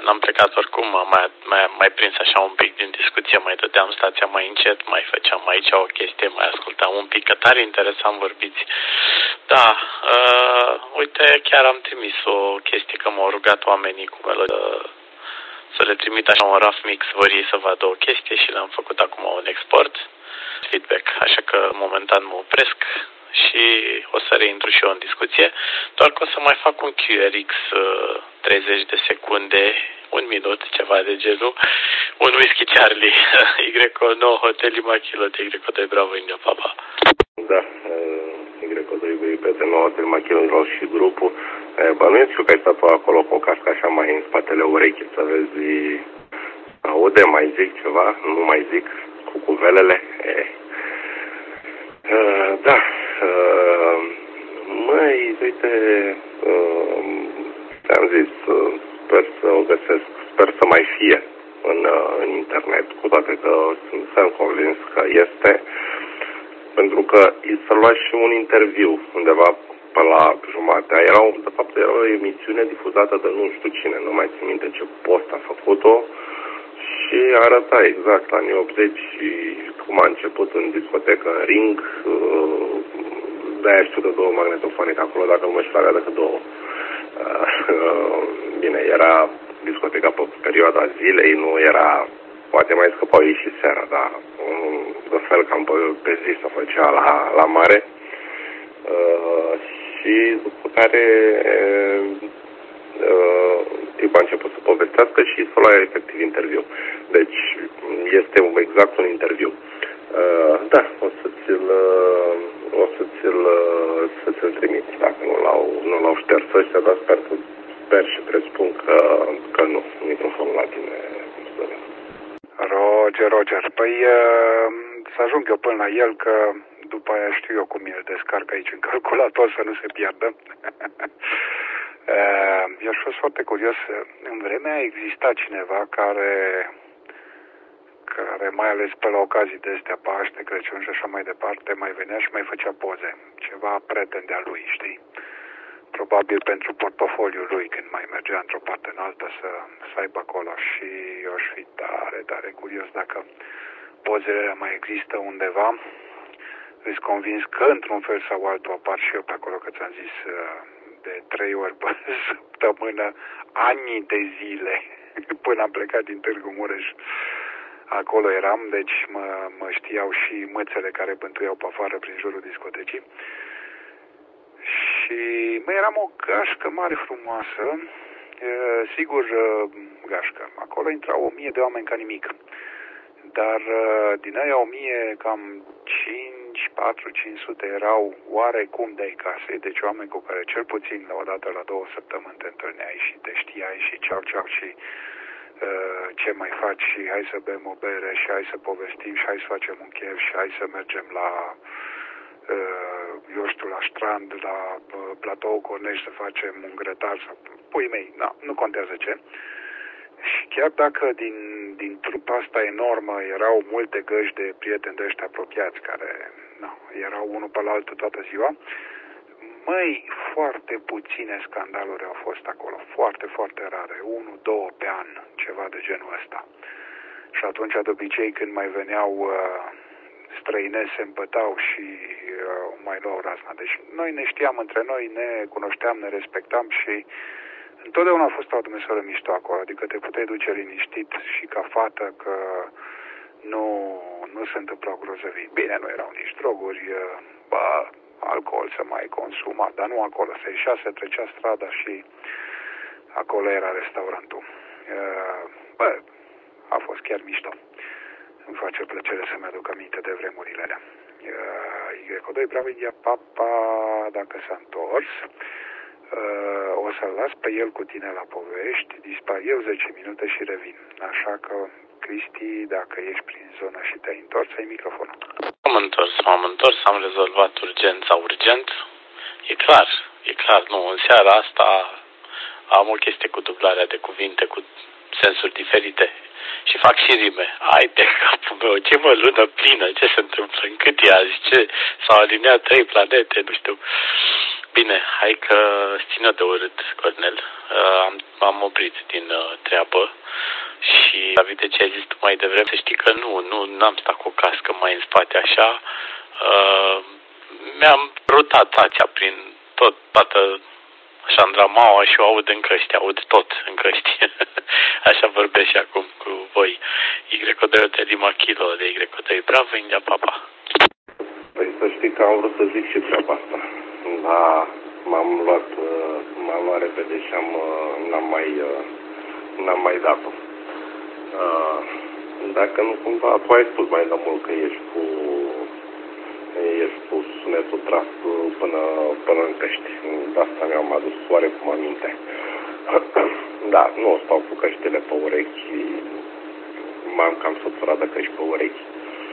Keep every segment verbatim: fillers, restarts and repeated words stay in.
n-am plecat oricum, m-a mai, mai, mai prins așa un pic din discuție, mai dădeam stația mai încet, mai făceam aici o chestie, mai ascultam un pic, că tare interesant vorbiți. Da, uh, uite, chiar am trimis o chestie, că m-au rugat oamenii cu melodie să le trimit așa un rough mix, vor ei să vadă o chestie și le-am făcut acum un export, feedback, așa că momentan mă opresc și o să reintru și eu în discuție, doar că o să mai fac un Q R X treizeci de secunde, un minut, ceva de genul, un whisky Charlie, Y nouă Hotel Lima Kilo, Y doi Bravo India Papa. Da, Y doi P nouă Hotel Lima Kilo, vreau și grupul. Bănuiesc că ai stat acolo cu o cască așa mai în spatele urechii, să vezi, aude, mai zic ceva, nu mai zic, cu cuvelele. E. Uh, da, uh, măi, uite, uh, te-am zis, uh, sper să o găsesc, sper să mai fie în, uh, în internet, cu toate că sunt, sunt convins că este, pentru că să lua și un interviu undeva pe la jumatea, era, de fapt era o emisiune difuzată de nu știu cine, nu mai țin minte ce post a făcut-o, și arăta exact la anii optzeci și cum a început în discotecă, în ring, de-aia știu de două magnetofoane, că acolo dacă nu mă știu avea decât două. Bine, era discoteca pe perioada zilei, nu era, poate mai scăpau ei și seara, dar de fel cam pe, pe zi se făcea la, la mare. Și după care tipul a început să povestească și să lua efectiv interviu. Deci este exact un interviu. Uh, da, o să ți-l o să ți-l să ți-l trimit dacă nu l-au nu l-au șters ăștia, dar sper, sper și presupun că, că nu. Microfonul la tine. Roger, Roger. Păi să ajung eu până la el, că după aia știu eu cum e, descarc aici în calculator să nu se piardă. Eu aș fost foarte curios. În vremea exista cineva care, care mai ales pe la ocazii de astea, Paște, Crăciun și așa mai departe, mai venea și mai făcea poze. Ceva prieten de-a lui, știi? Probabil pentru portofoliul lui, când mai mergea într-o parte în altă să, să aibă acolo. Și eu aș fi tare, tare curios dacă pozele mai există undeva. Îs convins că într-un fel sau altul apar și eu pe acolo, că ți-am zis, de trei ori pe săptămână, ani de zile, până am plecat din Târgu Mureș. Acolo eram, deci mă, mă știau și mățele care bântuiau pe afară prin jurul discotecii. Și mă, eram o gașcă mare frumoasă, e, sigur gașcă, acolo intrau o mie de oameni ca nimic. Dar din aia o mie, cam cinci, patru, cinci sute erau oarecum de-ai casei, deci oameni cu care cel puțin la o dată la două săptămâni te întâlneai și te știai și ceau ceau și uh, ce mai faci și hai să bem o bere și hai să povestim și hai să facem un chef și hai să mergem la, uh, eu știu, la strand, la uh, platou Cornești să facem un grătar sau pui mei, na, nu contează ce. Și chiar dacă din, din trupa asta enormă erau multe găși de prieteni de ăștia apropiați care nu, erau unul pe la altul toată ziua, măi, foarte puține scandaluri au fost acolo, foarte, foarte rare, unu, două pe an, ceva de genul ăsta. Și atunci, de obicei, când mai veneau uh, străinezi, se împătau și uh, mai luau razna. Deci noi ne știam între noi, ne cunoșteam, ne respectam și întotdeauna a fost o Dumnezeule mișto acolo, adică te puteai duce liniștit și ca fată că nu, nu se întâmplau grozăvii. Bine, nu erau nici droguri, bă, alcool se mai consuma, dar nu acolo. Se ieșea, se trecea strada și acolo era restaurantul. Bă, a fost chiar mișto. Îmi face plăcere să-mi aduc aminte de vremurile alea. Y doi Bravo India Papa, dacă s-a întors, Uh, o să-l las pe el cu tine la povești, dispar eu zece minute și revin. Așa că, Cristi, dacă ești prin zonă și te-ai întors, ai microfonul. M-am întors, m-am întors, am rezolvat urgența urgent. E clar, e clar, nu, în seara asta am o chestie cu dublarea de cuvinte, cu sensuri diferite și fac și rime. Hai de capul meu, ce mă, lună plină, ce se întâmplă, în cât e azi, ce, s-au aliniat trei planete, nu știu. Bine, hai că ține de urât, Cornel. Uh, am, am oprit din uh, treabă și la de ce ai zis tu mai devreme, să știi că nu, nu n-am stat cu o cască mai în spate așa. Uh, mi-am rotat tația prin tot, toată Șandramaua și o aud în căști, aud tot în căști. Așa vorbesc și acum cu voi. Y O D Lima Kilo de Y O D Bravo, India Papa. Păi să știi că am vrut să zic și treaba asta. Da, m-am luat, m-am luat repede și am, n-am mai, n-am mai dat-o. Dacă nu cumva, tu ai spus mai de mult că ești cu, ești cu sunetul tras până, până în căști. De asta mi-am adus oarecum aminte. Da, nu o stau cu căștile pe urechi. M-am cam săturat de căști pe urechi.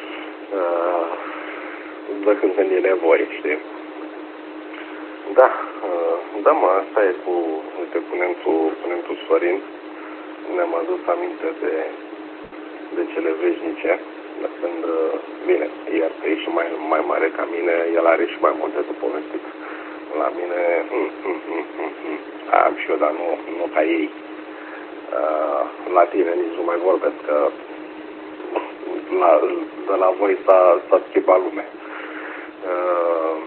De când e nevoie, știi? Da, da mă, asta e cu, uite, cu nențul, cu nențul Sorin. Ne-am adus aminte de, de cele veșnice. De când, bine, iar că e și mai, mai mare ca mine, el are și mai multe de povestit. La mine, mm, mm, mm, mm, mm, am și eu, dar nu, nu ca ei. La tine nici nu mai vorbesc, că la, de la voi s-a, s-a schimbat lumea. Uh,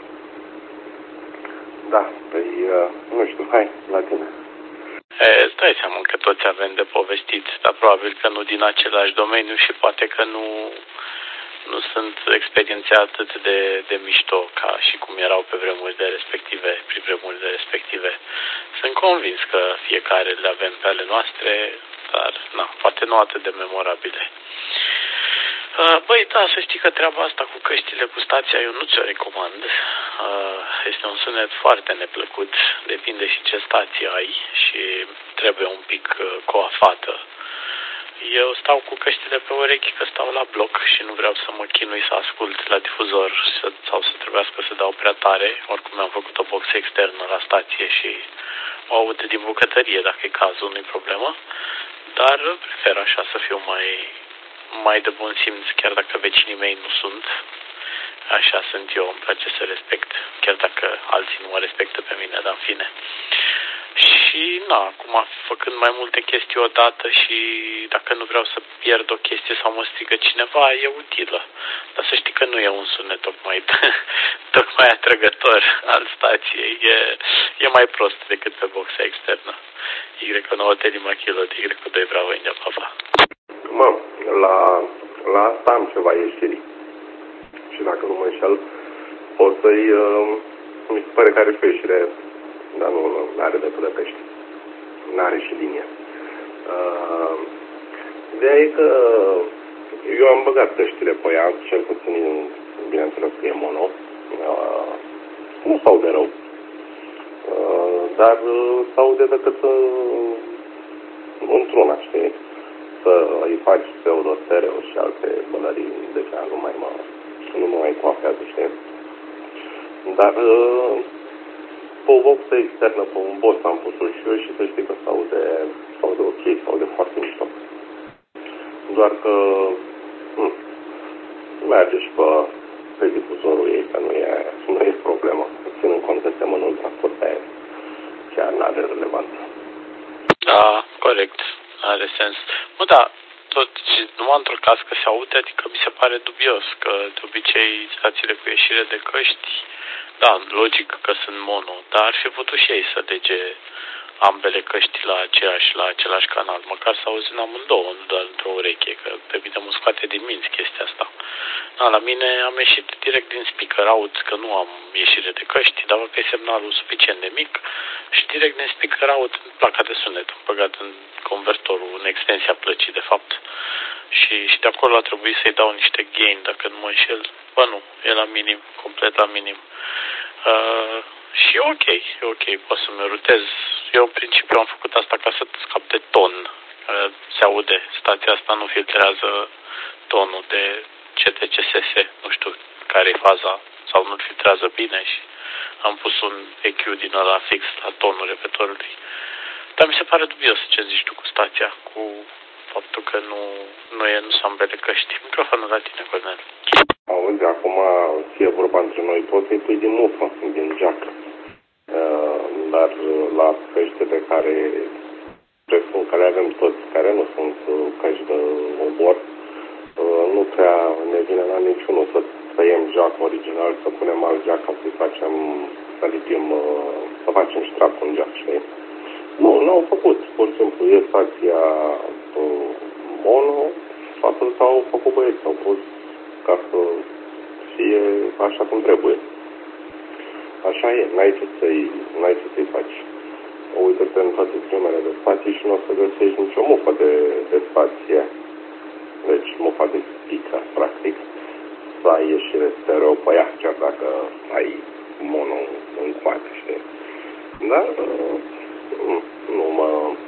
da, păi, uh, nu știu, hai, la tine. E, îți dai seama că toți avem de povestit, dar probabil că nu din același domeniu și poate că nu, nu sunt experiențe atât de, de mișto ca și cum erau pe vremurile respective, prin vremurile respective. Sunt convins că fiecare le avem pe ale noastre, dar na, poate nu atât de memorabile. Băi, da, să știi că treaba asta cu căștile cu stația eu nu ți-o recomand. Este un sunet foarte neplăcut, depinde și ce stație ai și trebuie un pic coafată. Eu stau cu căștile pe urechi că stau la bloc și nu vreau să mă chinui să ascult la difuzor sau să trebuiască să dau prea tare. Oricum mi-am făcut o boxă externă la stație și o aud din bucătărie, dacă e cazul, nu-i problemă. Dar prefer așa să fiu mai... mai de bun simț, chiar dacă vecinii mei nu sunt. Așa sunt eu, îmi place să respect, chiar dacă alții nu mă respectă pe mine, dar în fine. Și, na, acum, făcând mai multe chestii odată și dacă nu vreau să pierd o chestie sau mă strigă cineva, e utilă. Dar să știi că nu e un sunet tocmai, tocmai atrăgător al stației. E, e mai prost decât pe boxa externă. Y O nouă Lima Kilo de Y O doi Bravo, India Papa. Mă, la, la asta am ceva ieșiri. Și dacă nu mă înșel, o să-i... Uh, mi se pare că are și o ieșire, dar nu, nu are dreptul de pești. N-are și linie. Uh, ideea e că eu am băgat căștile pe ea, cel puțin, bineînțeles că e mono. Uh, nu s-aude rău. Uh, dar uh, s-aude decât uh, într-una, știi? Să îi faci pseudo-stereo și alte bălării, deja nu mai mă, nu mă mai coafează, știi? Dar pe o boxă externă, pe un boss am pus-o și eu și să știi că s-aude, s-aude ok, s-aude foarte mișto. Doar că hm, merge și pe, pe difuzorul ei, că nu e, nu e problemă. Ținând cont că semănă în transport aer, chiar n-are relevanță. Da, corect. Are sens. Mă, da, tot, numai într-o cască se aude, adică mi se pare dubios, că de obicei stațiile cu ieșire de căști, da, logic că sunt mono, dar ar fi putut și ei să lege ambele căști la aceeași, la același canal, măcar să auzi în amândouă, nu doar într-o ureche, că pe mine mă scoate din minți chestia asta. Da, la mine am ieșit direct din speaker, aud că nu am ieșire de căști, dar că e semnalul suficient de mic și direct din speaker aud placa de sunet, am băgat în convertorul, în extensia plăcii, de fapt. Și, și de acolo a trebuit să-i dau niște gain, dacă nu mă înșel. Bă, nu, e la minim, complet la minim. Uh, și e ok, e ok, pot să-mi rutez. Eu, în principiu, am făcut asta ca să scap de ton. Uh, se aude, stația asta nu filtrează tonul de C T C S S, nu știu care e faza, sau nu-l filtrează bine și am pus un E Q din ăla fix la tonul repettorului. Dar mi se pare dubios ce zici tu cu stația, cu faptul că nu, nu e, nu sunt ambele căști. Microfonul la tine, Cornel. Auzi, acum fie vorba între noi toți, îi pui din mufă, din jack. dar la căștile care presupun că le avem toți, care nu sunt căști de obor, nu prea ne vine la niciunul să tăiem jack original, să punem alt jack ca să-i facem, să lipim, să facem strap în jack, știi? Nu, n-au făcut, pur și simplu, e stația mono, faptul s-au făcut băieți, s-au pus ca să fie așa cum trebuie. Așa e, n-ai ce să-i, n-ai ce să-i faci. Uite-te în toate primele de spații și nu o să găsești nicio mufă de, de spație. Deci mufa de speaker, practic, să ai ieșire stereo pe ea, chiar dacă ai mono în coate, știi? Dar uh, nu mă...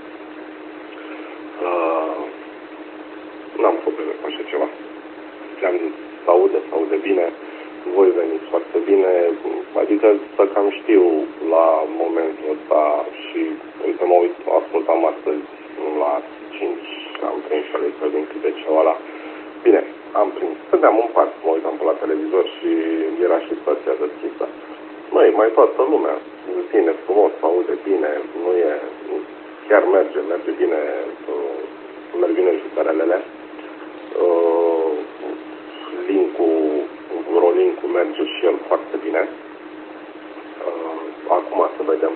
Uh, n-am probleme cu așa ceva. Le-am zis, să aude, să aude bine, voi veniți foarte bine, adică să cam știu la momentul ăsta și, uite, mă uit, ascultam astăzi la cinci, am prins o listă din câteceva ăla. Bine, am prins, stăteam în pat, mă uitam pe la televizor și era și stația deschisă. Măi, mai toată lumea, bine, frumos, se aude bine, nu e, chiar merge, merge bine, merg bine jucărelele. Uh, link-ul, rolling-ul merge și el foarte bine. Uh, acum să vedem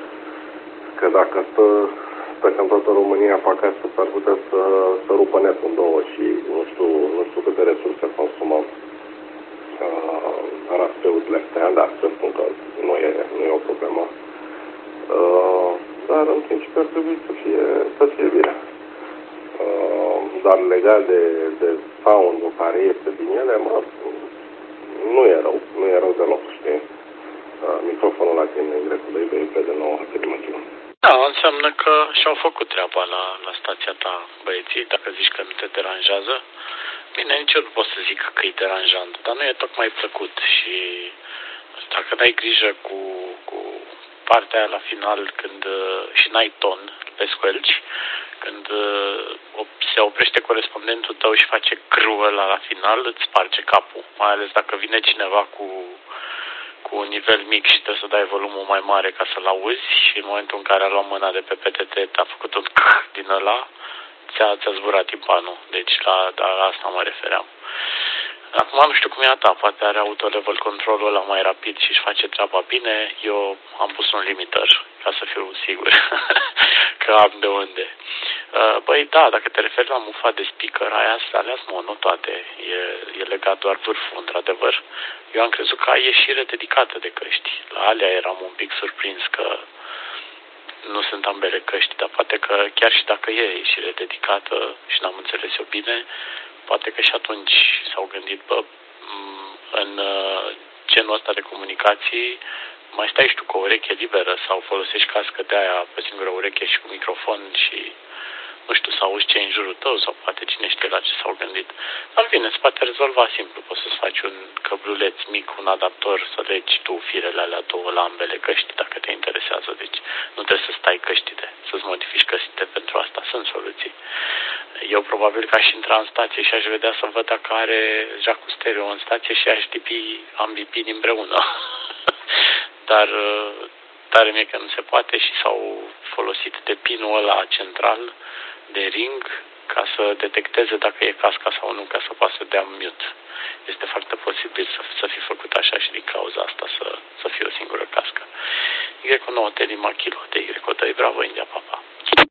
că dacă stă, stăcem toată România pe acasă, s-ar putea să, să rupă netul în două și nu știu, nu știu câte resurse consumăm uh, raspeutele astea, dar să spun că nu e, nu e o problemă. Uh, dar în principiu ar trebui să fie, să fie bine. Uh, dar legat de, de sound-ul care este din ele, mă, nu e rău, nu e rău deloc, știi? Uh, microfonul la tine, Y doi pe de nouă, Hateri. Da, înseamnă că și-au făcut treaba la, la stația ta, băieții, dacă zici că nu te deranjează. Bine, nici eu nu pot să zic că e deranjant, dar nu e tocmai plăcut și dacă n-ai grijă cu, cu partea aia la final când și n-ai ton, pe squelch, când se oprește corespondentul tău și face crul ăla la final, îți sparge capul, mai ales dacă vine cineva cu cu un nivel mic și trebuie să dai volumul mai mare ca să-l auzi și în momentul în care a luat mâna de pe P T T, a făcut un c din ăla, ți-a, ți-a zburat timpanul. Deci la, la asta mă refeream. Acum nu știu cum e a ta, poate are auto-level control-ul ăla mai rapid și își face treaba bine. Eu am pus un limiter ca să fiu sigur că am de unde. Băi, da, dacă te referi la mufa de speaker, aia s-a ales mono toate. E, e legat doar vârful, într-adevăr. Eu am crezut că ai ieșire dedicată de căști. La alea eram un pic surprins că nu sunt ambele căști, dar poate că chiar și dacă e ieșire dedicată și n-am înțeles eu bine, poate că și atunci s-au gândit, bă, în genul ăsta de comunicații mai stai și tu cu o ureche liberă sau folosești cască de aia pe singură ureche și cu microfon și nu știu, să auzi ce e în jurul tău sau poate cine știe la ce s-au gândit. Dar bine, se poate rezolva simplu. Poți să-ți faci un căbluleț mic, un adaptor, să legi tu firele alea două la ambele căști dacă te interesează. Deci nu trebuie să stai căștile, să-ți modifici căștile pentru asta. Sunt soluții. Eu probabil că aș intra în stație și aș vedea să văd dacă are jack-ul stereo în stație și aș lipi ambii pini împreună. Dar tare mie că nu se poate și s-au folosit de pinul ăla central de ring ca să detecteze dacă e casca sau nu, ca să poată să dea mute. Este foarte posibil să, să fi făcut așa și din cauza asta să, să fie o singură cască. Y cu nouă Teddy Machilo de Y doi, bravo India, papa.